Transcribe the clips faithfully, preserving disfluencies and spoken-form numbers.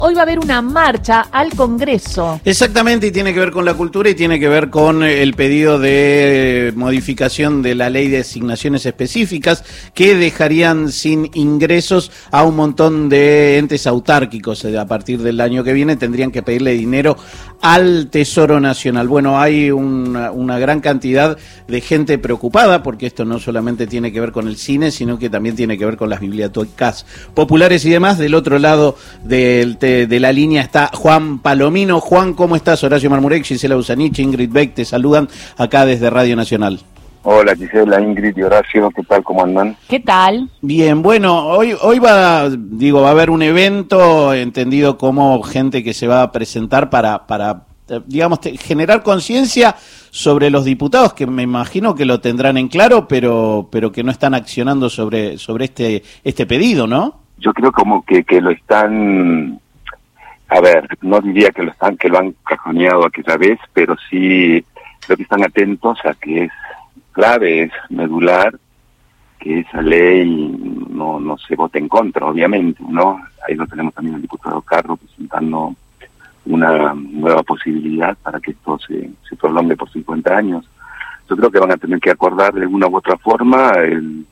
hoy va a haber una marcha al Congreso. Exactamente, y tiene que ver con la cultura y tiene que ver con el pedido de modificación de la ley de asignaciones específicas que dejarían sin ingresos a un montón de entes autárquicos. A partir del año que viene tendrían que pedirle dinero al Tesoro Nacional. Bueno, hay una, una gran cantidad de gente preocupada porque esto no solamente tiene que ver con el cine, sino que también tiene que ver con las bibliotecas populares y demás. Del otro lado del, de, de la línea está Juan Palomino. Juan, ¿cómo estás? Horacio Marmurek, Gisela Usanich, Ingrid Beck te saludan acá desde Radio Nacional. Hola Gisela, Ingrid y Horacio, ¿qué tal? ¿Cómo andan? ¿Qué tal? Bien, bueno, hoy hoy va, digo, va a haber un evento entendido como gente que se va a presentar para, para digamos, te, generar conciencia sobre los diputados, que me imagino que lo tendrán en claro, pero pero que no están accionando sobre sobre este este pedido, ¿no? Yo creo como que, que lo están, a ver, no diría que lo están, que lo han cajoneado aquella vez, pero sí creo que están atentos a que es clave, es medular, que esa ley no no se vote en contra, obviamente, ¿no? Ahí lo tenemos también el diputado Carro presentando una nueva posibilidad para que esto se, se prolongue por cincuenta años. Yo creo que van a tener que acordar de una u otra forma. El,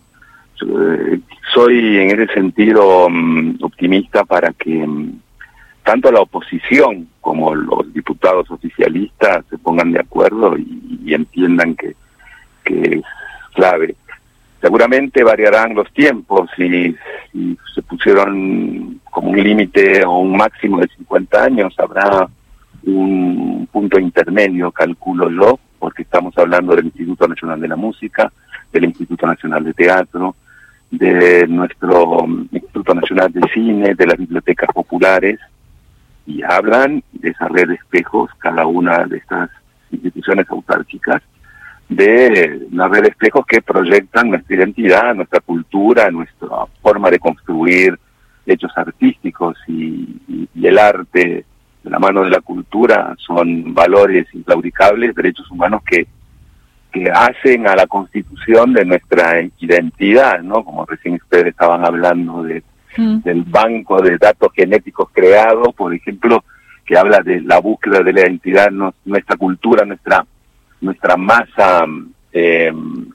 eh, soy en ese sentido um, optimista para que um, tanto la oposición como los diputados oficialistas se pongan de acuerdo y, y entiendan que que es clave. Seguramente variarán los tiempos y si se pusieron como un límite o un máximo de cincuenta años, habrá un punto intermedio, calculo yo, porque estamos hablando del Instituto Nacional de la Música, del Instituto Nacional de Teatro, de nuestro Instituto Nacional de Cine, de las bibliotecas populares, y hablan de esa red de espejos, cada una de estas instituciones autárquicas, de una red de espejos que proyectan nuestra identidad, nuestra cultura, nuestra forma de construir hechos artísticos y, y, y el arte de la mano de la cultura son valores inclaudicables, derechos humanos que, que hacen a la constitución de nuestra identidad, ¿no? Como recién ustedes estaban hablando de, mm. del banco de datos genéticos creado, por ejemplo, que habla de la búsqueda de la identidad, no, nuestra cultura, nuestra nuestra masa eh,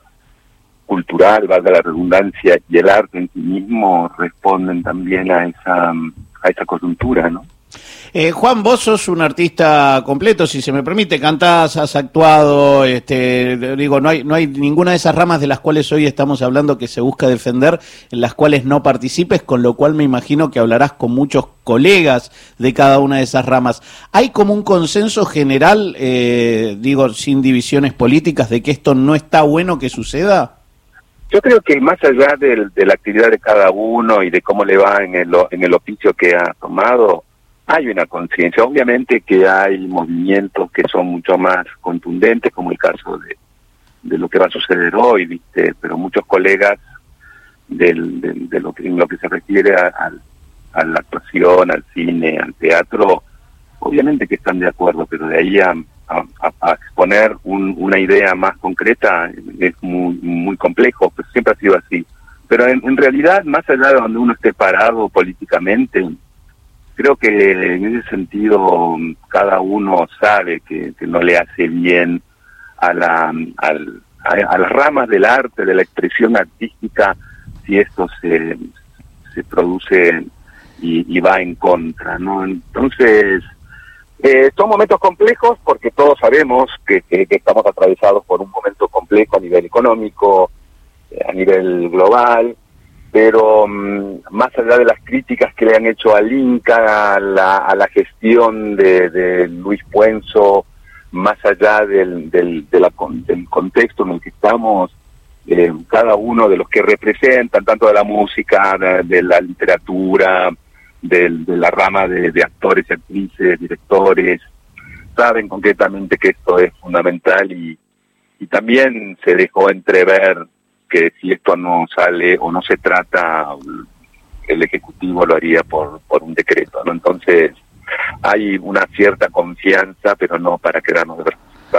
cultural, valga la redundancia, y el arte en sí mismo responden también a esa a esa coyuntura, ¿no? Eh, Juan, vos sos un artista completo, si se me permite, cantás, has actuado, este, digo, no hay no hay ninguna de esas ramas de las cuales hoy estamos hablando que se busca defender, en las cuales no participes, con lo cual me imagino que hablarás con muchos colegas de cada una de esas ramas. ¿Hay como un consenso general, eh, digo, sin divisiones políticas, de que esto no está bueno que suceda? Yo creo que más allá del, de la actividad de cada uno y de cómo le va en el, en el oficio que ha tomado, hay una conciencia. Obviamente que hay movimientos que son mucho más contundentes, como el caso de, de lo que va a suceder hoy, ¿viste? Pero muchos colegas del, de, de lo que, en lo que se refiere a, a, a la actuación, al cine, al teatro, obviamente que están de acuerdo, pero de ahí a, a, a exponer un, una idea más concreta es muy, muy complejo, pues siempre ha sido así. Pero en, en realidad, más allá de donde uno esté parado políticamente, creo que en ese sentido cada uno sabe que, que no le hace bien a, la, al, a, a las ramas del arte, de la expresión artística, si esto se, se produce y, y va en contra, ¿no? Entonces, eh, son momentos complejos porque todos sabemos que, que, que estamos atravesados por un momento complejo a nivel económico, eh, a nivel global, pero um, más allá de las críticas que le han hecho al Inca, a la, a la gestión de, de Luis Puenzo, más allá del, del, de la, del contexto en el que estamos, eh, cada uno de los que representan, tanto de la música, de, de la literatura, de, de la rama de, de actores, actrices, directores, saben concretamente que esto es fundamental y, y también se dejó entrever que si esto no sale o no se trata, el Ejecutivo lo haría por por un decreto, ¿no? Entonces hay una cierta confianza, pero no para quedarnos de brazos.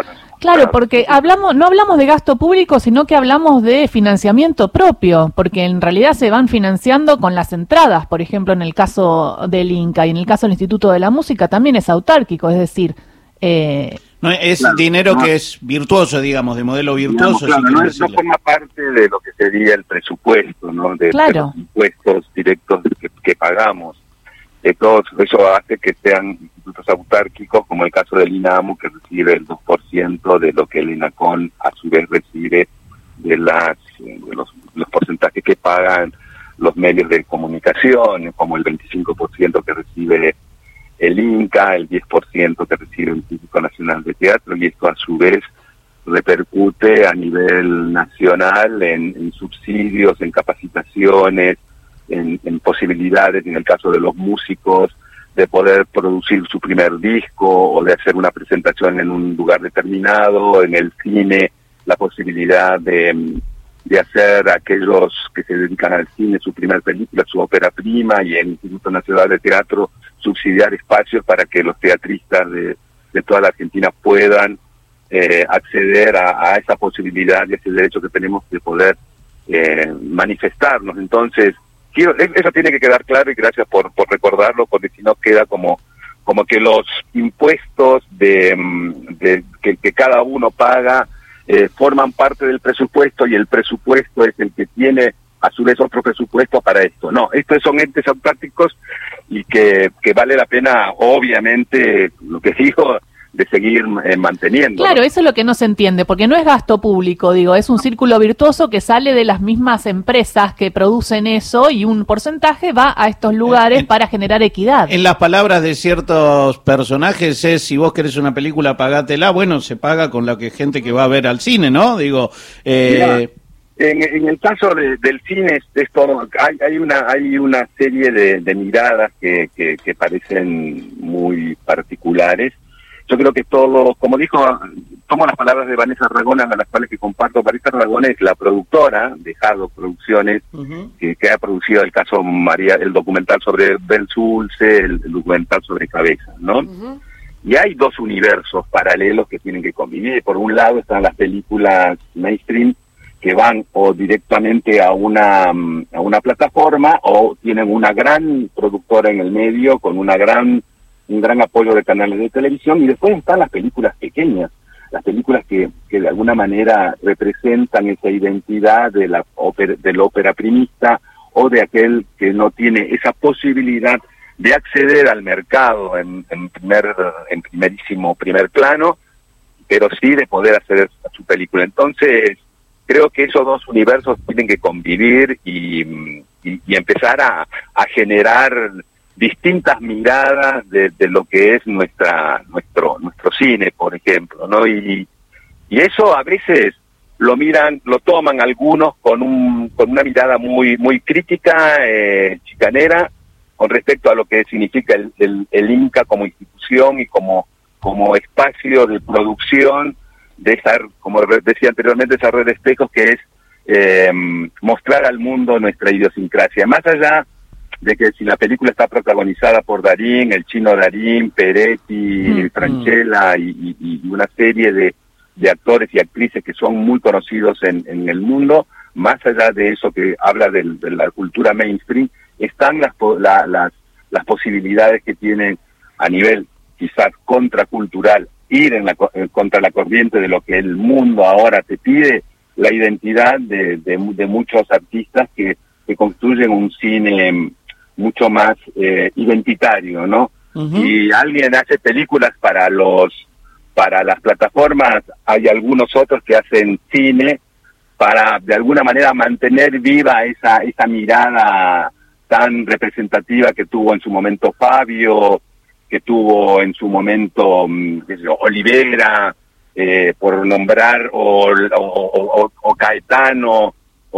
Claro, porque hablamos, no hablamos de gasto público, sino que hablamos de financiamiento propio, porque en realidad se van financiando con las entradas, por ejemplo, en el caso del Inca y en el caso del Instituto de la Música también es autárquico, es decir... Eh, no es claro, dinero no, que es virtuoso, digamos, de modelo virtuoso. Digamos, claro, si no, no forma parte de lo que sería el presupuesto, ¿no? De, claro. de los impuestos directos que, que pagamos. De todos, eso hace que sean institutos autárquicos, como el caso del INAMU, que recibe el dos por ciento de lo que el INACON a su vez recibe de, las, de los, los porcentajes que pagan los medios de comunicación, como el veinticinco por ciento que recibe el INCA, el diez por ciento que recibe el Instituto Nacional de Teatro, y esto a su vez repercute a nivel nacional en, en subsidios, en capacitaciones, en, en posibilidades, en el caso de los músicos, de poder producir su primer disco o de hacer una presentación en un lugar determinado, en el cine, la posibilidad de, de hacer aquellos que se dedican al cine su primer película, su ópera prima, y el Instituto Nacional de Teatro subsidiar espacios para que los teatristas de, de toda la Argentina puedan eh, acceder a, a esa posibilidad y ese derecho que tenemos de poder eh, manifestarnos. Entonces, quiero, eso tiene que quedar claro, y gracias por, por recordarlo, porque si no queda como, como que los impuestos de, de que, que cada uno paga eh, forman parte del presupuesto, y el presupuesto es el que tiene a su vez otro presupuesto para esto. No, estos son entes autárquicos y que, que vale la pena, obviamente, lo que digo, de seguir eh, manteniendo. Claro, eso es lo que no se entiende, porque no es gasto público, digo, es un círculo virtuoso que sale de las mismas empresas que producen eso, y un porcentaje va a estos lugares en, para generar equidad. En las palabras de ciertos personajes es, si vos querés una película, pagátela. Bueno, se paga con la que gente que va a ver al cine, ¿no? Digo, eh... En, en el caso de, del cine, esto hay, hay una hay una serie de, de miradas que, que, que parecen muy particulares. Yo creo que todo, como dijo, tomo las palabras de Vanessa Ragona, a las cuales que comparto. Vanessa Ragona es la productora de Hard Producciones, uh-huh. que, que ha producido el caso María, el documental sobre Ben Sulce, el, el documental sobre Cabeza, ¿no? Uh-huh. Y hay dos universos paralelos que tienen que convivir. Por un lado están las películas mainstream, que van o directamente a una a una plataforma, o tienen una gran productora en el medio con una gran un gran apoyo de canales de televisión. Y después están las películas pequeñas, las películas que, que de alguna manera representan esa identidad de la ópera, del ópera primista, o de aquel que no tiene esa posibilidad de acceder al mercado en, en primer en primerísimo primer plano, pero sí de poder hacer su película. Entonces creo que esos dos universos tienen que convivir y, y, y empezar a, a generar distintas miradas de, de lo que es nuestra nuestro nuestro cine, por ejemplo, ¿no? Y, y eso a veces lo miran, lo toman algunos con un con una mirada muy muy crítica, eh, chicanera, con respecto a lo que significa el, el, el Inca como institución y como como espacio de producción de esa, como decía anteriormente, esa red de espejos que es eh, mostrar al mundo nuestra idiosincrasia. Más allá de que si la película está protagonizada por Darín, el chino Darín, Peretti, mm, Franchella mm. Y, y, y una serie de, de actores y actrices que son muy conocidos en, en el mundo, más allá de eso que habla del, de la cultura mainstream, están las, la, las, las posibilidades que tienen a nivel quizás contracultural, ir en la, contra la corriente de lo que el mundo ahora te pide, la identidad de, de, de muchos artistas que, que construyen un cine mucho más eh, identitario, ¿no? Uh-huh. Y alguien hace películas para los para las plataformas, hay algunos otros que hacen cine para de alguna manera mantener viva esa esa mirada tan representativa que tuvo en su momento Fabio, que tuvo en su momento qué sé yo, Olivera, eh, por nombrar, o, o, o, o Caetano,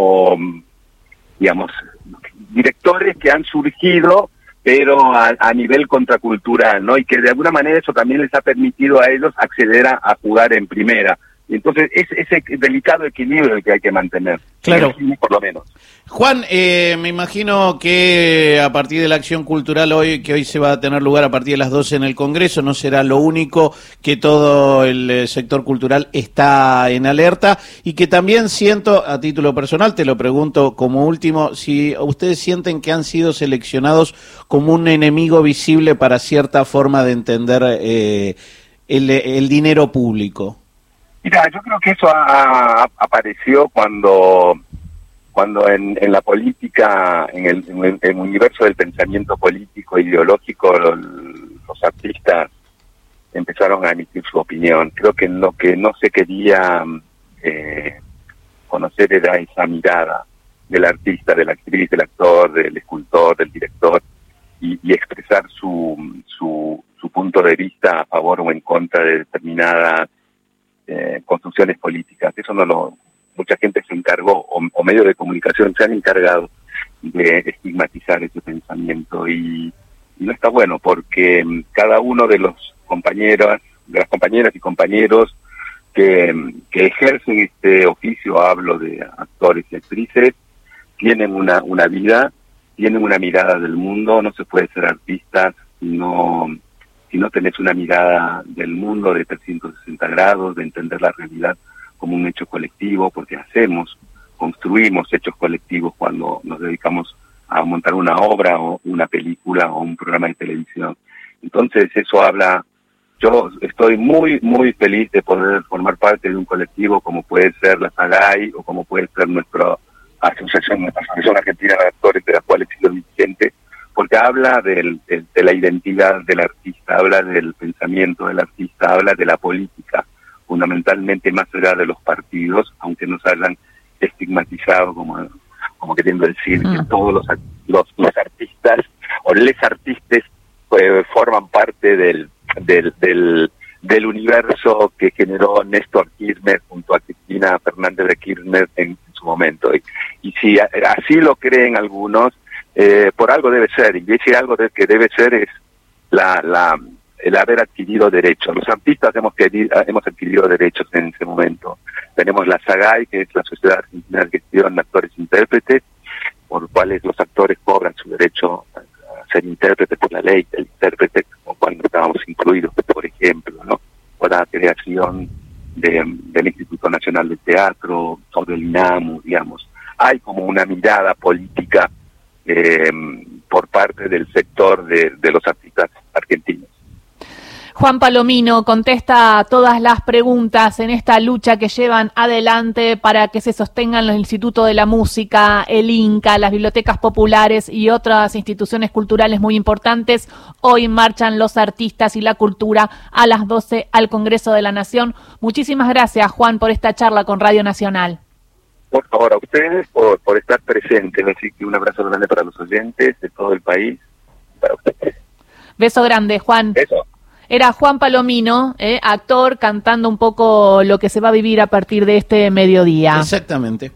o digamos, directores que han surgido, pero a, a nivel contracultural, ¿no? Y que de alguna manera eso también les ha permitido a ellos acceder a, a jugar en primera. Entonces, es ese delicado equilibrio el que hay que mantener. Claro. Por lo menos. Juan, eh, me imagino que a partir de la acción cultural hoy, que hoy se va a tener lugar a partir de las doce en el Congreso, no será lo único, que todo el eh, sector cultural está en alerta, y que también siento, a título personal, te lo pregunto como último, si ustedes sienten que han sido seleccionados como un enemigo visible para cierta forma de entender eh, el, el dinero público. Mira, yo creo que eso ha, ha, apareció cuando cuando en, en la política, en el, en el, en el universo del pensamiento político e ideológico, los, los artistas empezaron a emitir su opinión. Creo que lo que no se quería eh, conocer era esa mirada del artista, de la actriz, del actor, del escultor, del director, y, y expresar su, su, su punto de vista a favor o en contra de determinadas Eh, construcciones políticas. Eso no lo, mucha gente se encargó, o, o medios de comunicación se han encargado de estigmatizar ese pensamiento, y, y no está bueno, porque um, cada uno de los compañeros, de las compañeras y compañeros que, que ejercen este oficio, hablo de actores y actrices, tienen una, una vida, tienen una mirada del mundo. No se puede ser artista si no si no tenés una mirada del mundo de trescientos sesenta grados, de entender la realidad como un hecho colectivo, porque hacemos, construimos hechos colectivos cuando nos dedicamos a montar una obra o una película o un programa de televisión. Entonces eso habla, yo estoy muy, muy feliz de poder formar parte de un colectivo como puede ser la SAGAI o como puede ser nuestra asociación, nuestra Asociación Argentina de Actores, de la cual he sido dirigente, porque habla del, de, de la identidad del artista, habla del pensamiento del artista, habla de la política, fundamentalmente más allá de los partidos, aunque nos hayan estigmatizado como, como queriendo decir mm. que todos los, los, los artistas o les artistas eh, forman parte del, del, del, del universo que generó Néstor Kirchner junto a Cristina Fernández de Kirchner en, en su momento. Y, y si a, así lo creen algunos, Eh, por algo debe ser, y ese algo de, que debe ser es la, la, el haber adquirido derechos. Los artistas hemos, querido, hemos adquirido derechos en ese momento. Tenemos la SAGAI, que es la Sociedad Argentina de Gestión de Actores e Intérpretes, por cuales los actores cobran su derecho a, a ser intérpretes por la ley del intérprete, como cuando estábamos incluidos, por ejemplo, ¿no? Por la creación de, del Instituto Nacional del Teatro, o del INAMU, digamos. Hay como una mirada política Eh, por parte del sector de, de los artistas argentinos. Juan Palomino contesta todas las preguntas en esta lucha que llevan adelante para que se sostengan los institutos de la música, el INCA, las bibliotecas populares y otras instituciones culturales muy importantes. Hoy marchan los artistas y la cultura a las doce al Congreso de la Nación. Muchísimas gracias, Juan, por esta charla con Radio Nacional. Por favor, a ustedes por, por estar presentes, así que un abrazo grande para los oyentes de todo el país, para ustedes. Beso grande, Juan. Beso. Era Juan Palomino, eh, actor, cantando un poco lo que se va a vivir a partir de este mediodía. Exactamente.